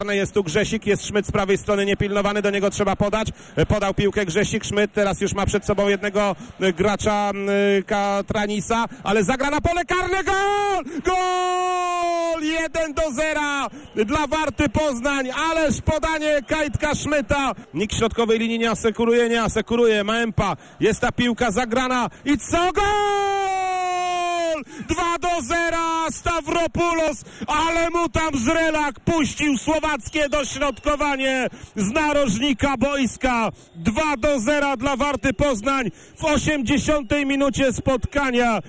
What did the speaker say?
Jest tu Grzesik, jest Szmyt z prawej strony niepilnowany, do niego trzeba podać. Podał piłkę Grzesik, Szmyt teraz już ma przed sobą jednego gracza Katranisa, ale zagra na pole karne, gol! Gol! 1-0 dla Warty Poznań, ależ podanie Kajtka Szmyta. Nikt środkowej linii nie asekuruje, Maempa, jest ta piłka zagrana i co? Gol! 2-0 Stavropoulos, ale mu tam Zrelak puścił słowackie dośrodkowanie z narożnika boiska. 2-0 dla Warty Poznań w 80 minucie spotkania.